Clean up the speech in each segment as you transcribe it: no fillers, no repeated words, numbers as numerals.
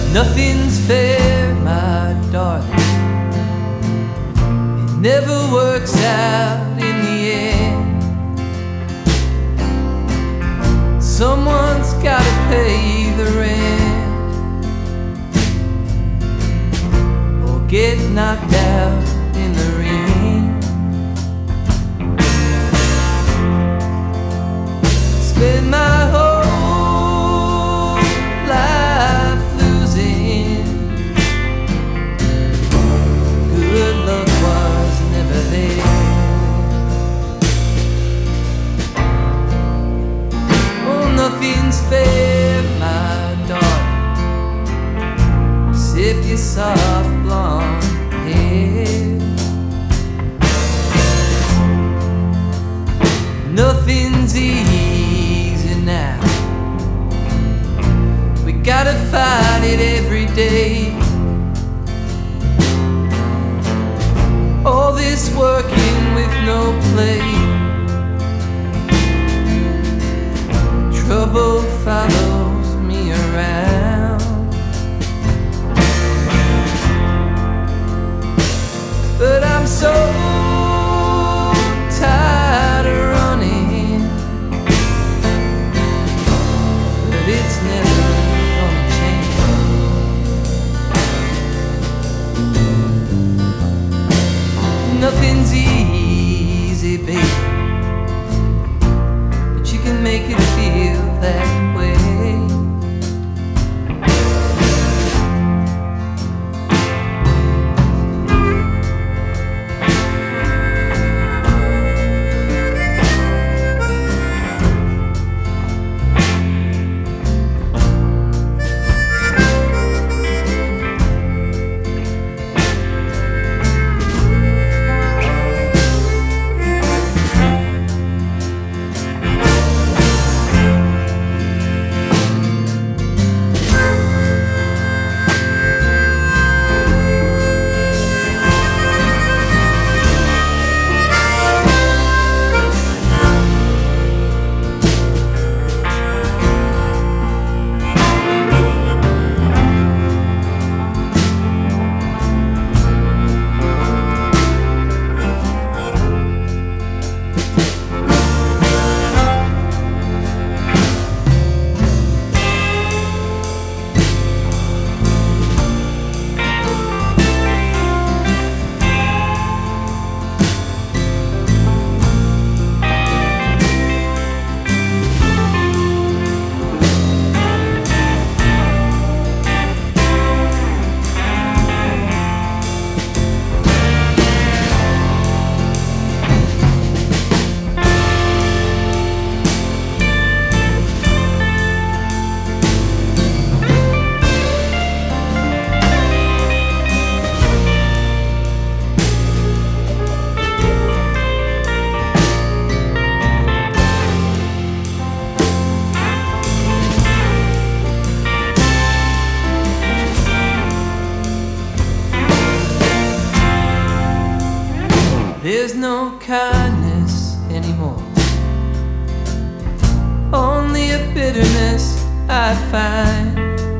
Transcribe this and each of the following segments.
Nothing's fair, my darling. It never works out in the end. Someone's gotta pay the rent or get knocked out in the ring. Spend my whole life losing. Good luck was never there. Oh, nothing's fair, my darling. Sip your soft blonde hair. Nothing's easy now. We gotta fight it every day. All this working with no play. Trouble follows me around. But I'm so tired of running, but it's never gonna change. Nothing's easy, baby, but you can make it feel that way. There's no kindness anymore, only a bitterness I find,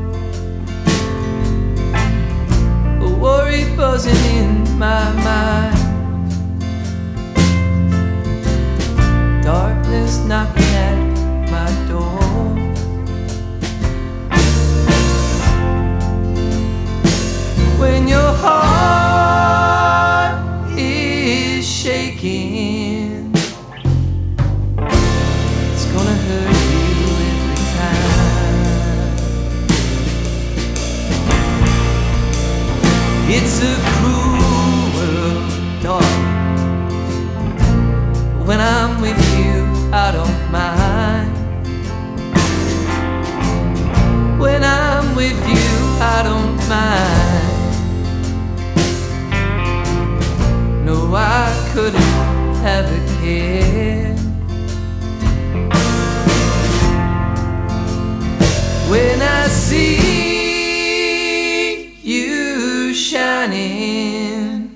a worry buzzing in my mind, darkness knocking at my door. When your heart is shaking, it's gonna hurt you every time. It's a cruel world, darling. When I'm with you, I don't mind. When I'm with you, I don't mind. No, I couldn't have a care. When I see you shining,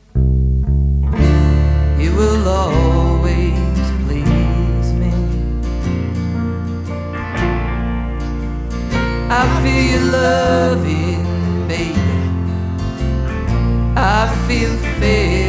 it will always please me. I feel your love is feel fair.